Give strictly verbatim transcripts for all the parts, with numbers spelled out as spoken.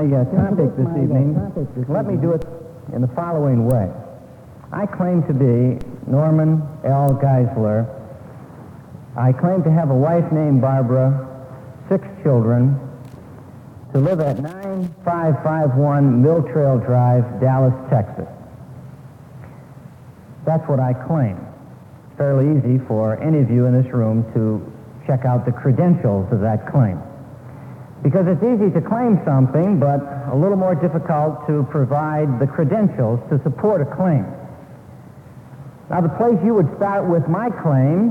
uh, topic this evening, let me do it in the following way. I claim to be Norman L. Geisler. I claim to have a wife named Barbara, six children, to live at nine five five one Mill Trail Drive, Dallas, Texas. That's what I claim. It's fairly easy for any of you in this room to check out the credentials of that claim. Because it's easy to claim something, but a little more difficult to provide the credentials to support a claim. Now, the place you would start with my claim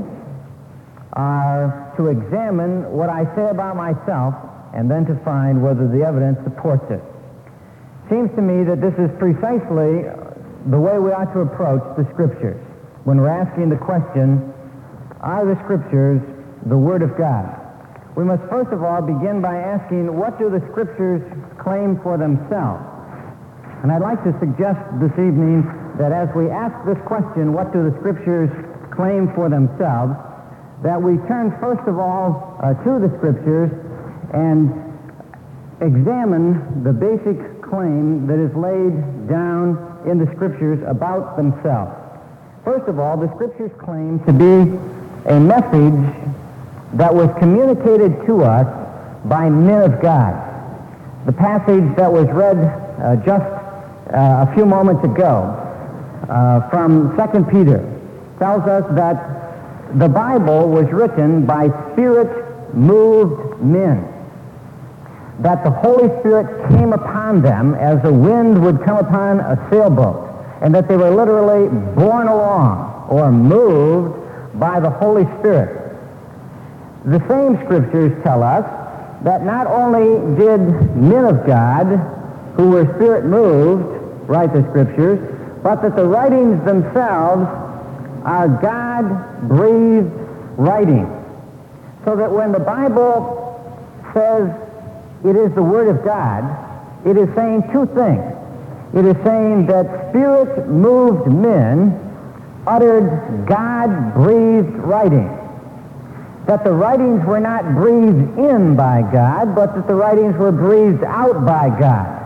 are to examine what I say about myself and then to find whether the evidence supports it. Seems to me that this is precisely the way we ought to approach the Scriptures when we're asking the question, are the Scriptures the Word of God? We must first of all begin by asking, what do the Scriptures claim for themselves? And I'd like to suggest this evening that as we ask this question, what do the Scriptures claim for themselves, that we turn first of all uh, to the Scriptures and examine the basic claim that is laid down in the Scriptures about themselves. First of all, the Scriptures claim to be a message that was communicated to us by men of God. The passage that was read uh, just uh, a few moments ago uh, from Second Peter tells us that the Bible was written by Spirit-moved men, that the Holy Spirit came upon them as the wind would come upon a sailboat, and that they were literally borne along or moved by the Holy Spirit. The same Scriptures tell us that not only did men of God who were Spirit-moved write the Scriptures, but that the writings themselves are God-breathed writings. So that when the Bible says it is the Word of God, it is saying two things. It is saying that Spirit-moved men uttered God-breathed writings. That the writings were not breathed in by God, but that the writings were breathed out by God.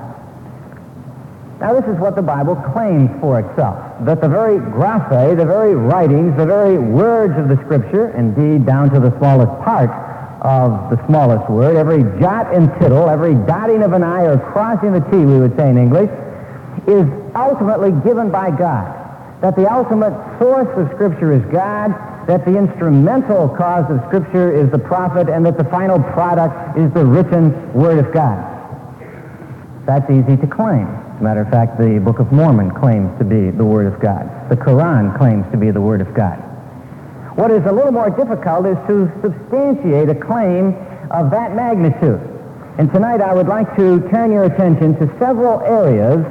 Now, this is what the Bible claims for itself, that the very graphe, the very writings, the very words of the Scripture, indeed down to the smallest part of the smallest word, every jot and tittle, every dotting of an I or crossing of a T, we would say in English, is ultimately given by God. That the ultimate source of Scripture is God, that the instrumental cause of Scripture is the prophet, and that the final product is the written Word of God. That's easy to claim. As a matter of fact, the Book of Mormon claims to be the Word of God. The Quran claims to be the Word of God. What is a little more difficult is to substantiate a claim of that magnitude. And tonight I would like to turn your attention to several areas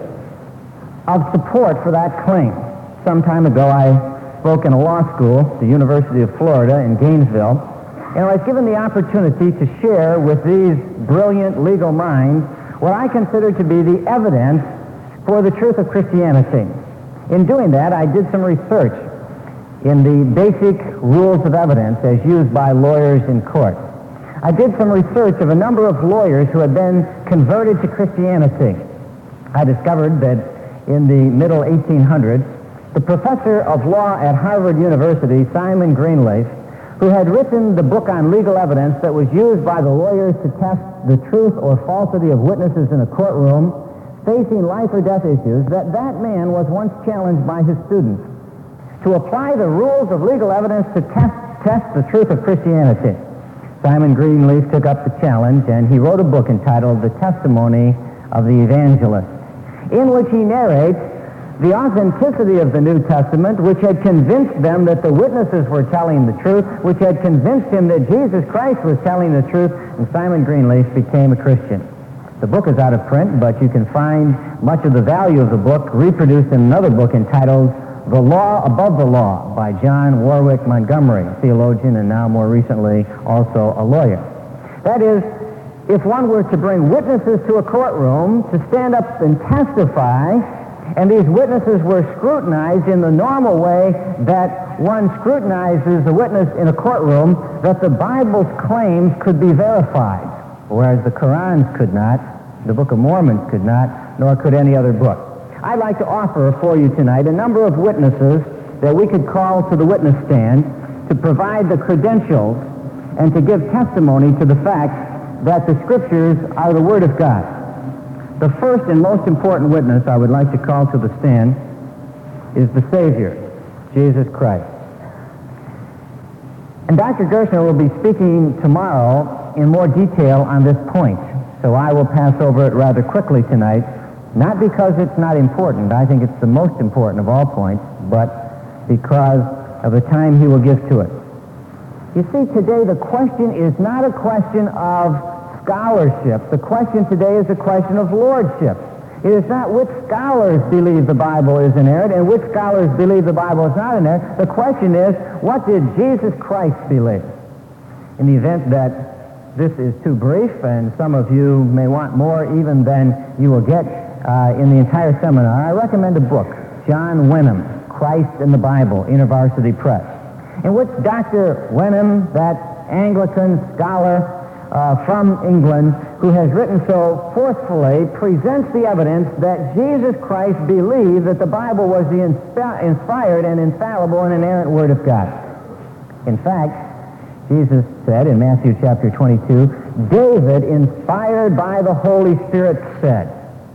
of support for that claim. Some time ago I spoke in a law school, the University of Florida in Gainesville, and I was given the opportunity to share with these brilliant legal minds what I consider to be the evidence for the truth of Christianity. In doing that, I did some research in the basic rules of evidence as used by lawyers in court. I did some research of a number of lawyers who had been converted to Christianity. I discovered that in the middle eighteen hundreds, the professor of law at Harvard University, Simon Greenleaf, who had written the book on legal evidence that was used by the lawyers to test the truth or falsity of witnesses in a courtroom facing life or death issues, that that man was once challenged by his students to apply the rules of legal evidence to test, test the truth of Christianity. Simon Greenleaf took up the challenge, and he wrote a book entitled The Testimony of the Evangelist, in which he narrates the authenticity of the New Testament, which had convinced them that the witnesses were telling the truth, which had convinced him that Jesus Christ was telling the truth, and Simon Greenleaf became a Christian. The book is out of print, but you can find much of the value of the book reproduced in another book entitled The Law Above the Law by John Warwick Montgomery, a theologian and now more recently also a lawyer. That is, if one were to bring witnesses to a courtroom to stand up and testify, and these witnesses were scrutinized in the normal way that one scrutinizes a witness in a courtroom, that the Bible's claims could be verified, whereas the Quran's could not, The Book of Mormon could not, nor could any other book. I'd like to offer for you tonight a number of witnesses that we could call to the witness stand to provide the credentials and to give testimony to the fact that the Scriptures are the Word of God. The first and most important witness I would like to call to the stand is the Savior, Jesus Christ. And Doctor Gerstner will be speaking tomorrow in more detail on this point, so I will pass over it rather quickly tonight, not because it's not important. I think it's the most important of all points, but because of the time he will give to it. You see, today the question is not a question of scholarship. The question today is a question of lordship. It is not which scholars believe the Bible is inerrant and which scholars believe the Bible is not inerrant. The question is, what did Jesus Christ believe? In the event that this is too brief, and some of you may want more even than you will get uh, in the entire seminar, I recommend a book, John Wenham, Christ and the Bible, InterVarsity Press, in which Doctor Wenham, that Anglican scholar uh, from England, who has written so forcefully, presents the evidence that Jesus Christ believed that the Bible was the inspi- inspired and infallible and inerrant Word of God. In fact, Jesus said in Matthew chapter twenty-two, David, inspired by the Holy Spirit, said.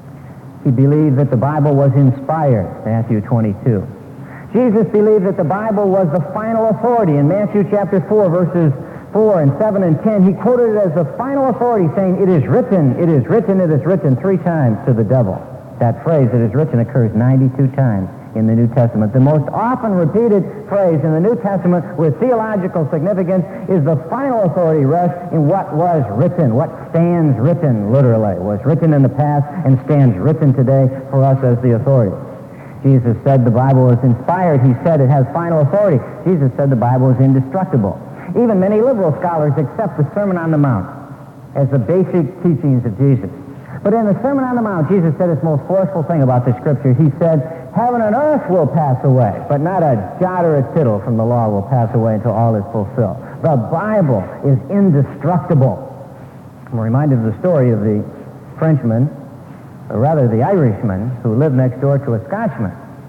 He believed that the Bible was inspired, Matthew twenty-two. Jesus believed that the Bible was the final authority. In Matthew chapter four, verses four and seven and ten, he quoted it as the final authority, saying, it is written, it is written, it is written, three times to the devil. That phrase, it is written, occurs ninety-two times in the New Testament. The most often repeated phrase in the New Testament with theological significance is the final authority rests in what was written, what stands written, literally, was written in the past and stands written today for us as the authority. Jesus said the Bible is inspired. He said it has final authority. Jesus said the Bible is indestructible. Even many liberal scholars accept the Sermon on the Mount as the basic teachings of Jesus. But in the Sermon on the Mount, Jesus said his most forceful thing about the Scripture. He said, heaven and earth will pass away, but not a jot or a tittle from the law will pass away until all is fulfilled. The Bible is indestructible. I'm reminded of the story of the Frenchman, or rather the Irishman, who lived next door to a Scotchman.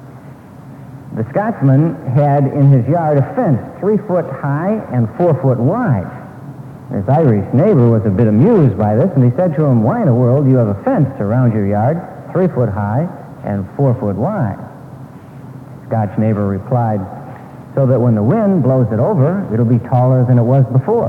The Scotchman had in his yard a fence three foot high and four foot wide. His Irish neighbor was a bit amused by this, and he said to him, why in the world do you have a fence around your yard, three foot high and four foot wide? Scotch neighbor replied, so that when the wind blows it over, it'll be taller than it was before.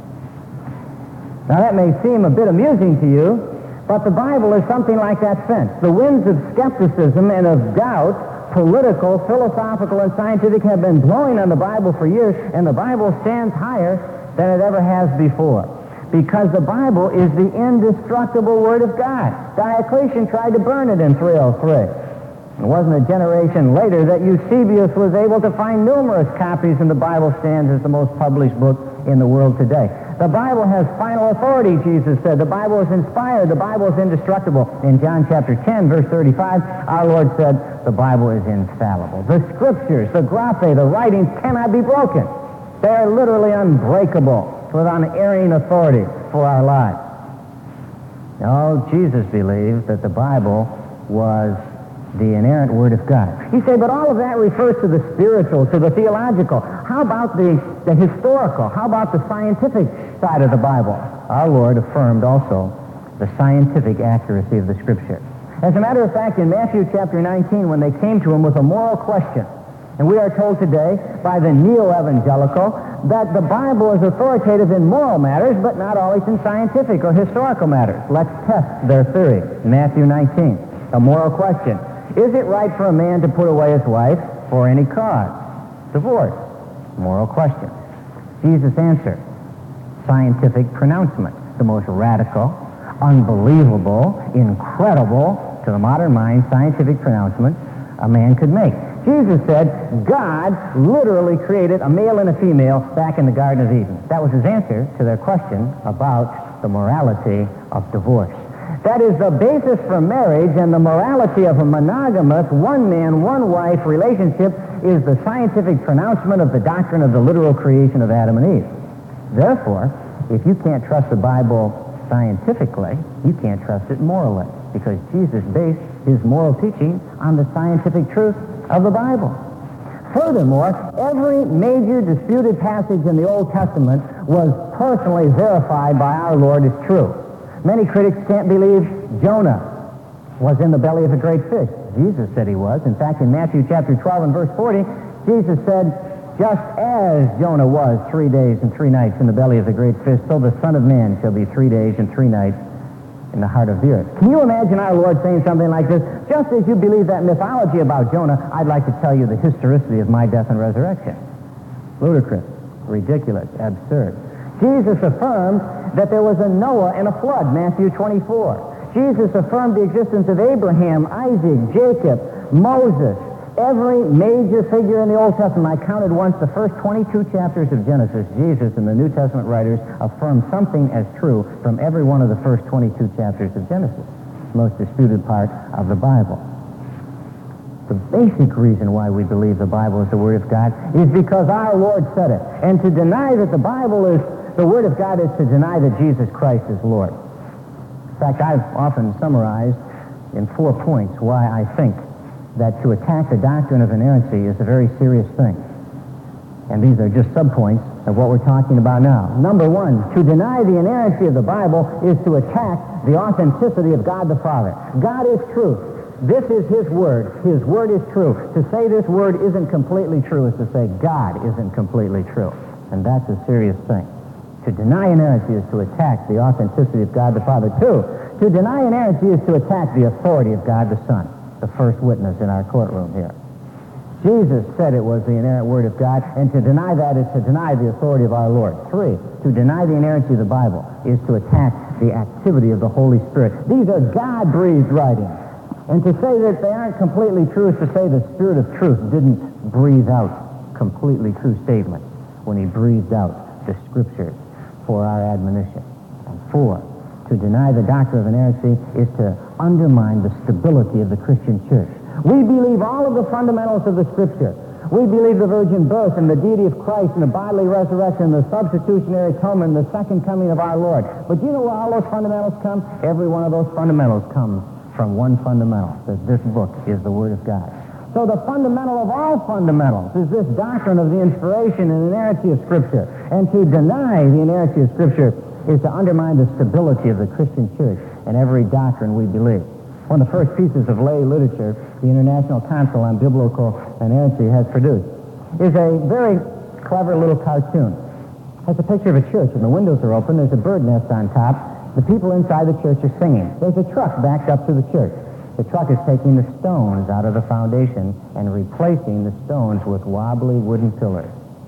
Now that may seem a bit amusing to you, but the Bible is something like that fence. The winds of skepticism and of doubt, political, philosophical, and scientific, have been blowing on the Bible for years, and the Bible stands higher than it ever has before, because the Bible is the indestructible Word of God. Diocletian tried to burn it in three oh three. It wasn't a generation later that Eusebius was able to find numerous copies, and the Bible stands as the most published book in the world today. The Bible has final authority, Jesus said. The Bible is inspired. The Bible is indestructible. In John chapter ten, verse thirty-five, our Lord said, the Bible is infallible. The Scriptures, the graphe, the writings cannot be broken. They are literally unbreakable, with unerring authority for our lives. No, Jesus believed that the Bible was the inerrant Word of God. You say, but all of that refers to the spiritual, to the theological. How about the, the historical? How about the scientific side of the Bible? Our Lord affirmed also the scientific accuracy of the Scripture. As a matter of fact, in Matthew chapter nineteen, when they came to him with a moral question, and we are told today by the neo-evangelical that the Bible is authoritative in moral matters, but not always in scientific or historical matters. Let's test their theory. Matthew nineteen, a moral question. Is it right for a man to put away his wife for any cause? Divorce. Moral question. Jesus answered. Scientific pronouncement. The most radical, unbelievable, incredible, to the modern mind, scientific pronouncement a man could make. Jesus said God literally created a male and a female back in the Garden of Eden. That was his answer to their question about the morality of divorce. That is the basis for marriage, and the morality of a monogamous one-man, one-wife relationship is the scientific pronouncement of the doctrine of the literal creation of Adam and Eve. Therefore, if you can't trust the Bible scientifically, you can't trust it morally, because Jesus based his moral teaching on the scientific truth of the Bible. Furthermore, every major disputed passage in the Old Testament was personally verified by our Lord as true. Many critics can't believe Jonah was in the belly of a great fish. Jesus said he was. In fact, in Matthew chapter twelve and verse forty, Jesus said, just as Jonah was three days and three nights in the belly of the great fish, so the Son of Man shall be three days and three nights in the heart of the earth. Can you imagine our Lord saying something like this? Just as you believe that mythology about Jonah, I'd like to tell you the historicity of my death and resurrection. Ludicrous, ridiculous, absurd. Jesus affirmed that there was a Noah and a flood, Matthew twenty-four. Jesus affirmed the existence of Abraham, Isaac, Jacob, Moses, every major figure in the Old Testament. I counted once the first twenty-two chapters of Genesis. Jesus and the New Testament writers affirmed something as true from every one of the first twenty-two chapters of Genesis, most disputed part of the Bible. The basic reason why we believe the Bible is the Word of God is because our Lord said it. And to deny that the Bible is the Word of God is to deny that Jesus Christ is Lord. In fact, I've often summarized in four points why I think that to attack the doctrine of inerrancy is a very serious thing. And these are just subpoints of what we're talking about now. Number one, to deny the inerrancy of the Bible is to attack the authenticity of God the Father. God is truth. This is his word. His word is true. To say this word isn't completely true is to say God isn't completely true. And that's a serious thing. To deny inerrancy is to attack the authenticity of God the Father. Two, to deny inerrancy is to attack the authority of God the Son, the first witness in our courtroom here. Jesus said it was the inerrant word of God, and to deny that is to deny the authority of our Lord. Three, to deny the inerrancy of the Bible is to attack the activity of the Holy Spirit. These are God-breathed writings. And to say that they aren't completely true is to say the Spirit of truth didn't breathe out completely true statements when he breathed out the Scriptures for our admonition. And four, to deny the doctrine of inerrancy is to undermine the stability of the Christian church. We believe all of the fundamentals of the Scripture. We believe the virgin birth and the deity of Christ and the bodily resurrection, the substitutionary atonement, and the second coming of our Lord. But do you know where all those fundamentals come? Every one of those fundamentals comes from one fundamental, that this book is the Word of God. So the fundamental of all fundamentals is this doctrine of the inspiration and inerrancy of Scripture. And to deny the inerrancy of Scripture is to undermine the stability of the Christian church and every doctrine we believe. One of the first pieces of lay literature the International Council on Biblical Inerrancy has produced is a very clever little cartoon. It's a picture of a church, and the windows are open. There's a bird nest on top. The people inside the church are singing. There's a truck backed up to the church. The truck is taking the stones out of the foundation and replacing the stones with wobbly wooden pillars.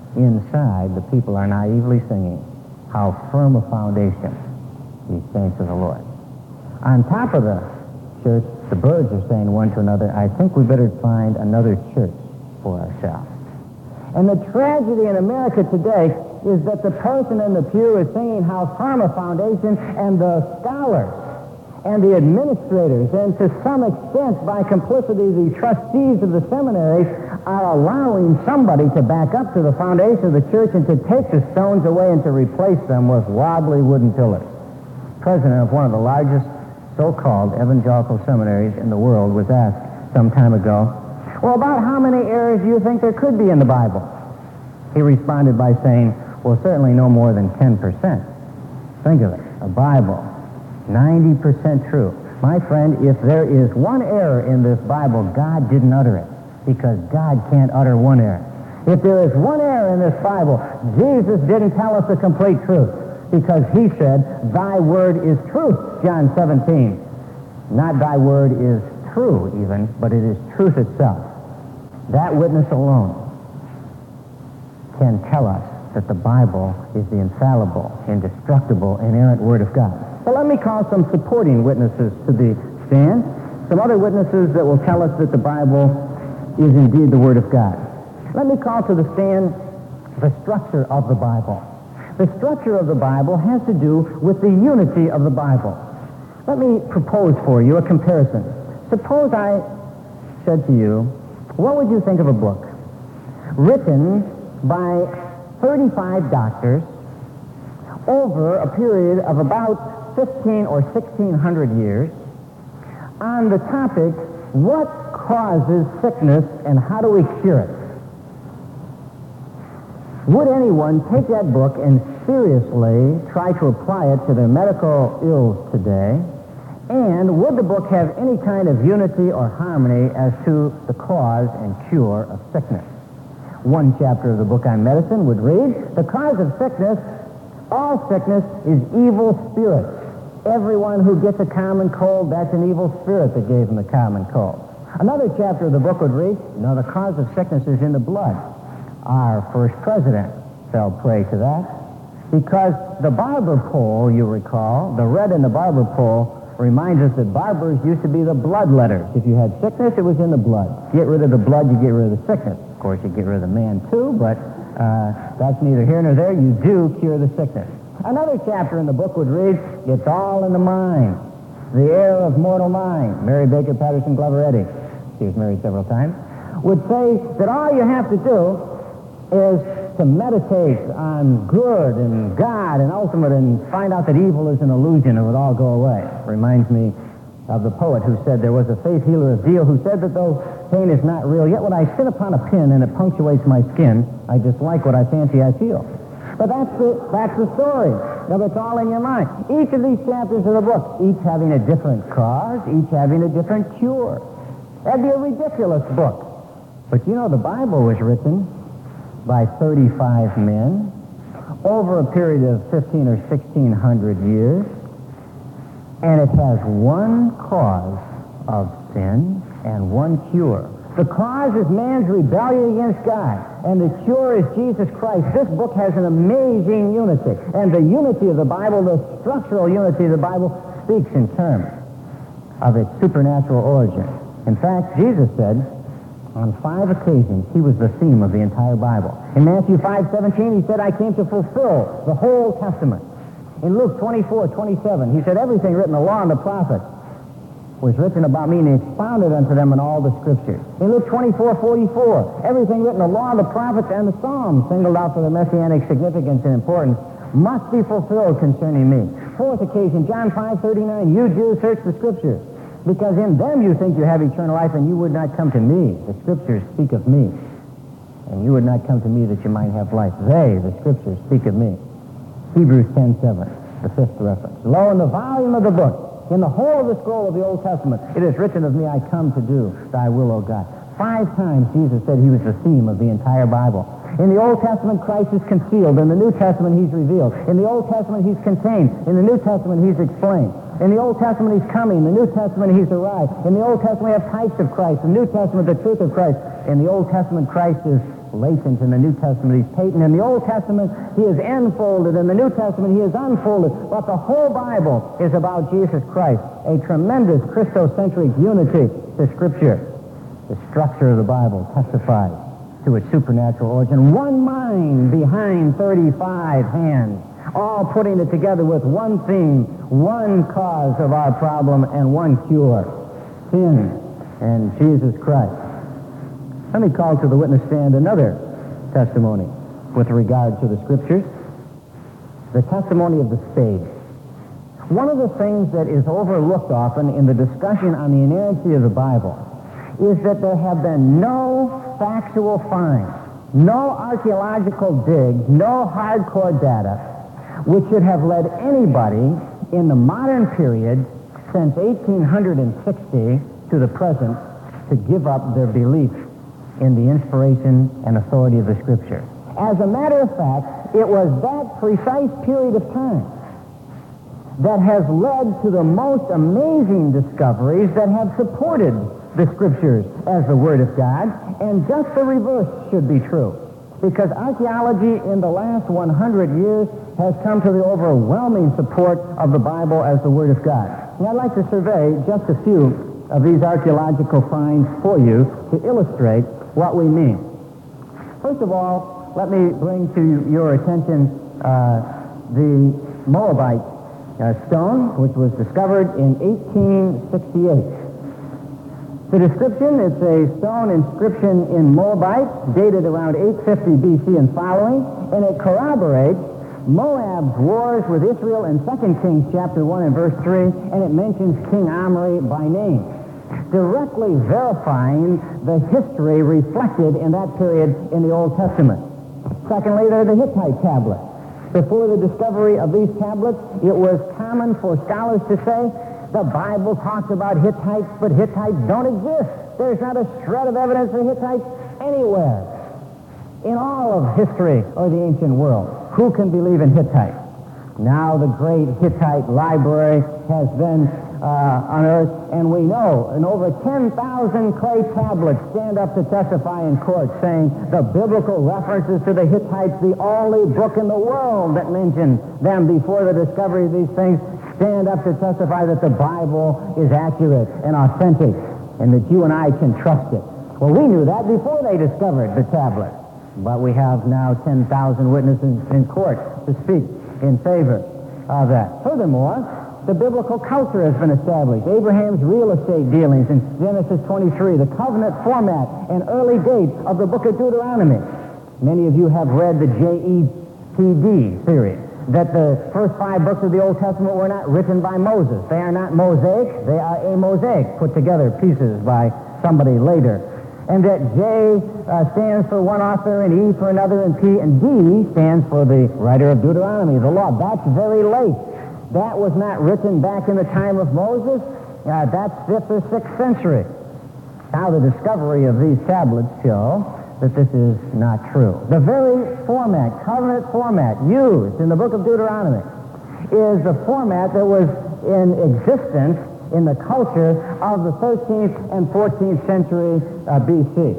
Inside, the people are naively singing, "How firm a foundation, ye saints of the Lord." On top of the church, the birds are saying one to another, "I think we better find another church for ourselves." And the tragedy in America today is that the person in the pew is singing "How firm a foundation," and the scholars and the administrators, and to some extent, by complicity, the trustees of the seminaries, are allowing somebody to back up to the foundation of the church and to take the stones away and to replace them with wobbly wooden pillars. President of one of the largest so-called evangelical seminaries in the world was asked some time ago, "Well, about how many errors do you think there could be in the Bible?" He responded by saying, "Well, certainly no more than ten percent. Think of it, a Bible, ninety percent true. My friend, if there is one error in this Bible, God didn't utter it, because God can't utter one error. If there is one error in this Bible, Jesus didn't tell us the complete truth, because he said, 'Thy word is truth,' John seventeen. Not thy word is true even, but it is truth itself. That witness alone can tell us that the Bible is the infallible, indestructible, inerrant Word of God. But let me call some supporting witnesses to the stand, some other witnesses that will tell us that the Bible is indeed the Word of God. Let me call to the stand the structure of the Bible. The structure of the Bible has to do with the unity of the Bible. Let me propose for you a comparison. Suppose I said to you, what would you think of a book written by thirty-five doctors, over a period of about fifteen or sixteen hundred years on the topic, what causes sickness and how do we cure it? Would anyone take that book and seriously try to apply it to their medical ills today? And would the book have any kind of unity or harmony as to the cause and cure of sickness? One chapter of the book on medicine would read, the cause of sickness, all sickness is evil spirits. Everyone who gets a common cold, that's an evil spirit that gave him the common cold. Another chapter of the book would read, no, the cause of sickness is in the blood. Our first president fell prey to that because the barber pole, you recall, the red in the barber pole reminds us that barbers used to be the bloodletters. If you had sickness, it was in the blood. Get rid of the blood, you get rid of the sickness. Of course, you get rid of the man too, but uh, that's neither here nor there. You do cure the sickness. Another chapter in the book would read, it's all in the mind. The air of mortal mind. Mary Baker Patterson Glover Eddy, she was married several times, would say that all you have to do is to meditate on good and God and ultimate and find out that evil is an illusion and it would all go away. Reminds me of the poet who said there was a faith healer of Deal who said that though pain is not real, yet when I sit upon a pin and it punctuates my skin, I just like what I fancy I feel. But that's the, that's the story. Now, it's all in your mind. Each of these chapters of the book, each having a different cause, each having a different cure. That'd be a ridiculous book. But you know, the Bible was written by thirty-five men over a period of fifteen or sixteen hundred years, and it has one cause of sin and one cure. The cause is man's rebellion against God, and the cure is Jesus Christ. This book has an amazing unity, and the unity of the Bible, the structural unity of the Bible, speaks in terms of its supernatural origin. In fact, Jesus said, on five occasions, he was the theme of the entire Bible. In Matthew five seventeen, he said, I came to fulfill the whole Testament. In Luke twenty-four twenty-seven, he said, everything written in the law and the prophets was written about me and expounded unto them in all the Scriptures. In Luke twenty-four forty-four, everything written in the law, the prophets, and the Psalms, singled out for their messianic significance and importance, must be fulfilled concerning me. Fourth occasion, John five thirty-nine, you Jews search the Scriptures, because in them you think you have eternal life, and you would not come to me. The Scriptures speak of me. And you would not come to me that you might have life. They, the Scriptures, speak of me. Hebrews ten seven, the fifth reference. Lo, in the volume of the book, in the whole of the scroll of the Old Testament, it is written of me, I come to do thy will, O God. Five times Jesus said he was the theme of the entire Bible. In the Old Testament, Christ is concealed. In the New Testament, he's revealed. In the Old Testament, he's contained. In the New Testament, he's explained. In the Old Testament, he's coming. In the New Testament, he's arrived. In the Old Testament, we have types of Christ. In the New Testament, the truth of Christ. In the Old Testament, Christ is latent. In the New Testament, he's patent. In the Old Testament, he is enfolded. In the New Testament, he is unfolded. But the whole Bible is about Jesus Christ, a tremendous Christocentric unity to Scripture. The structure of the Bible testifies to its supernatural origin. One mind behind thirty-five hands, all putting it together with one theme, one cause of our problem, and one cure, sin and Jesus Christ. Let me call to the witness stand another testimony with regard to the Scriptures, the testimony of the spade. One of the things that is overlooked often in the discussion on the inerrancy of the Bible is that there have been no factual finds, no archaeological digs, no hardcore data, which should have led anybody in the modern period since eighteen sixty to the present to give up their belief in the inspiration and authority of the Scripture. As a matter of fact, it was that precise period of time that has led to the most amazing discoveries that have supported the Scriptures as the Word of God, and just the reverse should be true. Because archaeology in the last one hundred years has come to the overwhelming support of the Bible as the Word of God. And I'd like to survey just a few of these archaeological finds for you to illustrate what we mean. First of all, let me bring to your attention uh, the Moabite uh, stone, which was discovered in eighteen sixty-eight. The description, it's a stone inscription in Moabite, dated around eight fifty B C and following, and it corroborates Moab's wars with Israel in Second Kings chapter one and verse three, and it mentions King Omri by name, directly verifying the history reflected in that period in the Old Testament. Secondly, there are the Hittite tablets. Before the discovery of these tablets, it was common for scholars to say, the Bible talks about Hittites, but Hittites don't exist. There's not a shred of evidence for Hittites anywhere in all of history or the ancient world. Who can believe in Hittites? Now the great Hittite library has been uh, unearthed, and we know and over ten thousand clay tablets stand up to testify in court saying the biblical references to the Hittites, the only book in the world that mentioned them before the discovery of these things, stand up to testify that the Bible is accurate and authentic and that you and I can trust it. Well, we knew that before they discovered the tablet, but we have now ten thousand witnesses in court to speak in favor of that. Furthermore, the biblical culture has been established. Abraham's real estate dealings in Genesis twenty-three, the covenant format and early date of the book of Deuteronomy. Many of you have read the J E T D theory, that the first five books of the Old Testament were not written by Moses. They are not Mosaic, they are a mosaic, put together pieces by somebody later. And that J uh, stands for one author, and E for another, and P and D stands for the writer of Deuteronomy, the law. That's very late. That was not written back in the time of Moses. Uh, that's fifth or sixth century. Now the discovery of these tablets show that this is not true. The very format, covenant format, used in the book of Deuteronomy is the format that was in existence in the culture of the thirteenth and fourteenth century uh, B C.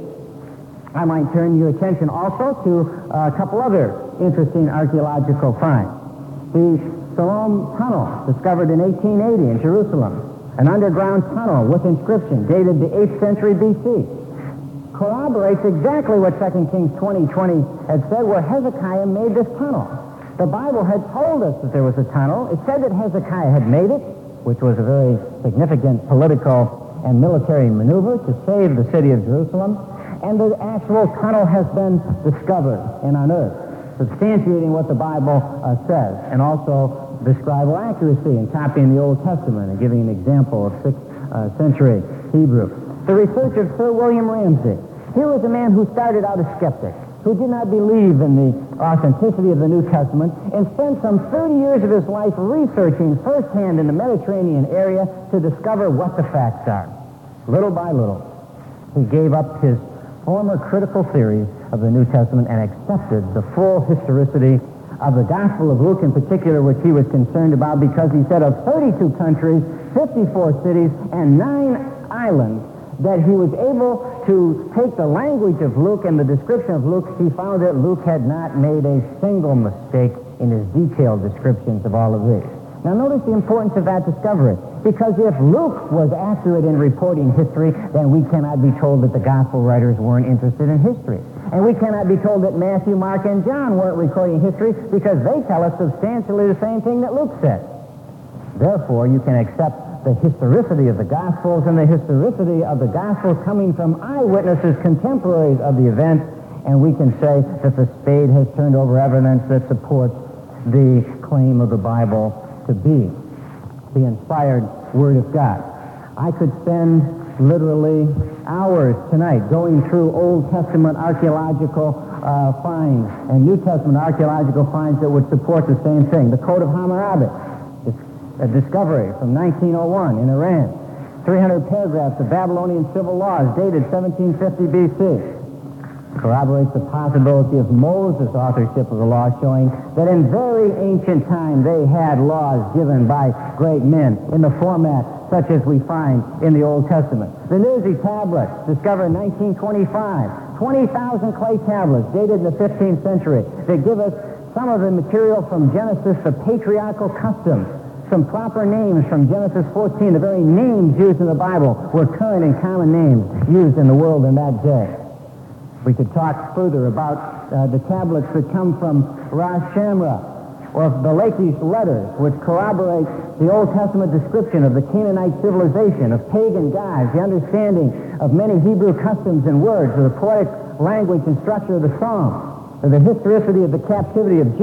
I might turn your attention also to uh, a couple other interesting archaeological finds. The Siloam Tunnel, discovered in eighteen eighty in Jerusalem, an underground tunnel with inscription dated the eighth century B C, corroborates exactly what Second Kings twenty twenty had said, where Hezekiah made this tunnel. The Bible had told us that there was a tunnel. It said that Hezekiah had made it, which was a very significant political and military maneuver to save the city of Jerusalem, and the actual tunnel has been discovered and unearthed, substantiating what the Bible uh, says, and also the scribal accuracy in copying the Old Testament and giving an example of sixth uh, century Hebrew. The research of Sir William Ramsay. Here was a man who started out a skeptic, who did not believe in the authenticity of the New Testament, and spent some thirty years of his life researching firsthand in the Mediterranean area to discover what the facts are. Little by little, he gave up his former critical theories of the New Testament and accepted the full historicity of the Gospel of Luke in particular, which he was concerned about, because he said of thirty-two countries, fifty-four cities, and nine islands, that he was able to take the language of Luke and the description of Luke. He found that Luke had not made a single mistake in his detailed descriptions of all of this. Now notice the importance of that discovery, because if Luke was accurate in reporting history, then we cannot be told that the gospel writers weren't interested in history. And we cannot be told that Matthew, Mark, and John weren't recording history, because they tell us substantially the same thing that Luke said. Therefore, you can accept the historicity of the Gospels and the historicity of the Gospels coming from eyewitnesses, contemporaries of the event, and we can say that the spade has turned over evidence that supports the claim of the Bible to be the inspired Word of God. I could spend literally hours tonight going through Old Testament archaeological uh, finds and New Testament archaeological finds that would support the same thing. The Code of Hammurabi, a discovery from nineteen oh one in Iran. three hundred paragraphs of Babylonian civil laws dated seventeen fifty B C. Corroborates the possibility of Moses' authorship of the law, showing that in very ancient time they had laws given by great men in the format such as we find in the Old Testament. The Nuzi tablets, discovered in nineteen twenty-five. twenty thousand clay tablets dated in the fifteenth century that give us some of the material from Genesis, the patriarchal customs. Some proper names from Genesis fourteen. The very names used in the Bible were current and common names used in the world in that day. We could talk further about uh, the tablets that come from Ras Shamra, or the Lachish letters, which corroborate the Old Testament description of the Canaanite civilization, of pagan gods, the understanding of many Hebrew customs and words, of the poetic language and structure of the Psalms, of the historicity of the captivity of Judah,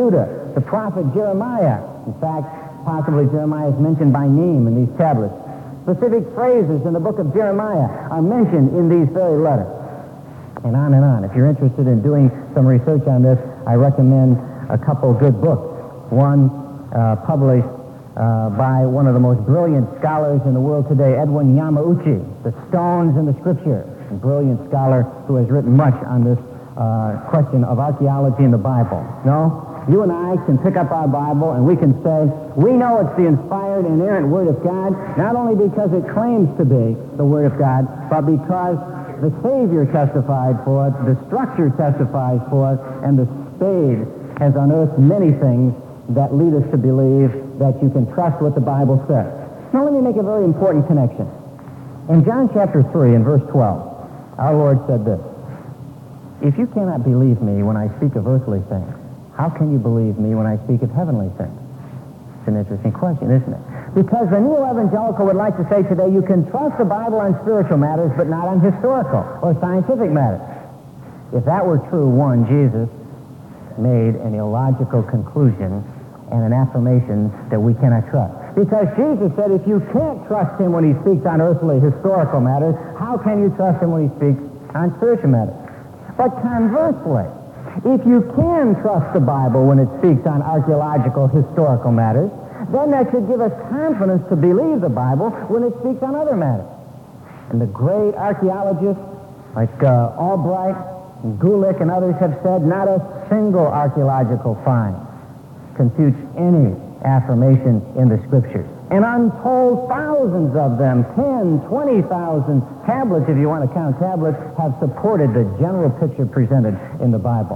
the prophet Jeremiah. In fact, possibly Jeremiah is mentioned by name in these tablets. Specific phrases in the book of Jeremiah are mentioned in these very letters. And on and on. If you're interested in doing some research on this, I recommend a couple good books. One uh, published uh, by one of the most brilliant scholars in the world today, Edwin Yamauchi, The Stones in the Scripture, a brilliant scholar who has written much on this uh, question of archaeology in the Bible. No? You and I can pick up our Bible and we can say, we know it's the inspired, inerrant Word of God, not only because it claims to be the Word of God, but because the Savior testified for it, the structure testifies for it, and the spade has unearthed many things that lead us to believe that you can trust what the Bible says. Now let me make a very important connection. In John chapter three and verse twelve, our Lord said this, if you cannot believe me when I speak of earthly things, how can you believe me when I speak of heavenly things? It's an interesting question, isn't it? Because the neo-evangelical would like to say today, you can trust the Bible on spiritual matters, but not on historical or scientific matters. If that were true, one, Jesus made an illogical conclusion and an affirmation that we cannot trust. Because Jesus said, if you can't trust him when he speaks on earthly historical matters, how can you trust him when he speaks on spiritual matters? But conversely, if you can trust the Bible when it speaks on archaeological, historical matters, then that should give us confidence to believe the Bible when it speaks on other matters. And the great archaeologists like uh, Albright and Gulick and others have said not a single archaeological find confutes any affirmation in the Scriptures. And untold thousands of them, ten, twenty thousand tablets, if you want to count tablets, have supported the general picture presented in the Bible.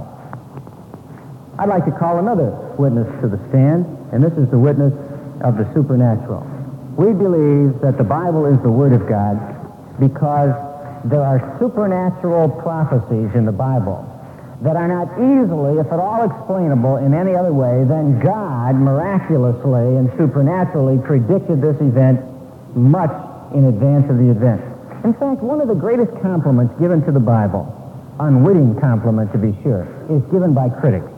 I'd like to call another witness to the stand, and this is the witness of the supernatural. We believe that the Bible is the Word of God because there are supernatural prophecies in the Bible that are not easily, if at all explainable in any other way than God miraculously and supernaturally predicted this event much in advance of the event. In fact, one of the greatest compliments given to the Bible, unwitting compliment to be sure, is given by critics.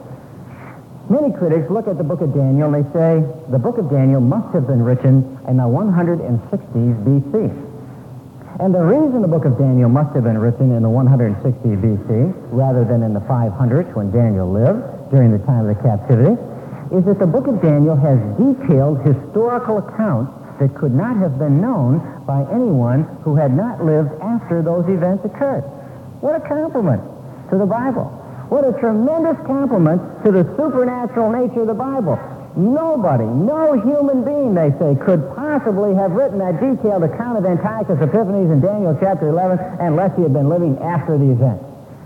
Many critics look at the book of Daniel and they say the book of Daniel must have been written in the one hundred sixties B C. And the reason the book of Daniel must have been written in the one hundred sixty B C rather than in the five hundreds when Daniel lived during the time of the captivity is that the book of Daniel has detailed historical accounts that could not have been known by anyone who had not lived after those events occurred. What a compliment to the Bible. What a tremendous compliment to the supernatural nature of the Bible. Nobody, no human being, they say, could possibly have written that detailed account of Antiochus Epiphanes in Daniel chapter eleven unless he had been living after the event.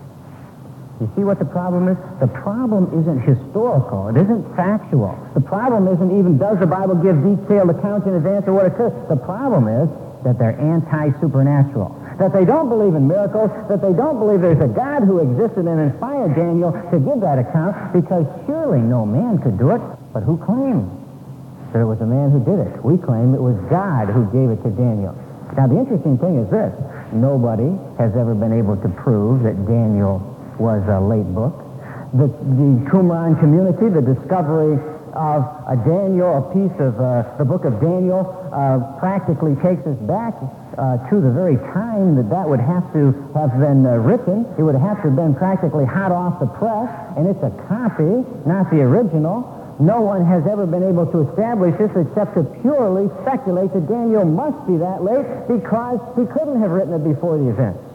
You see what the problem is? The problem isn't historical. It isn't factual. The problem isn't even does the Bible give detailed accounts in advance of what occurred. The problem is that they're anti-supernatural. That they don't believe in miracles, that they don't believe there's a God who existed and inspired Daniel to give that account, because surely no man could do it. But who claimed that it was a man who did it? We claim it was God who gave it to Daniel. Now, the interesting thing is this. Nobody has ever been able to prove that Daniel was a late book. The, the Qumran community, the discovery of a Daniel, a piece of uh, the book of Daniel, uh, practically takes us back uh, to the very time that that would have to have been uh, written. It would have to have been practically hot off the press, and it's a copy, not the original. No one has ever been able to establish this except to purely speculate that Daniel must be that late because he couldn't have written it before the event.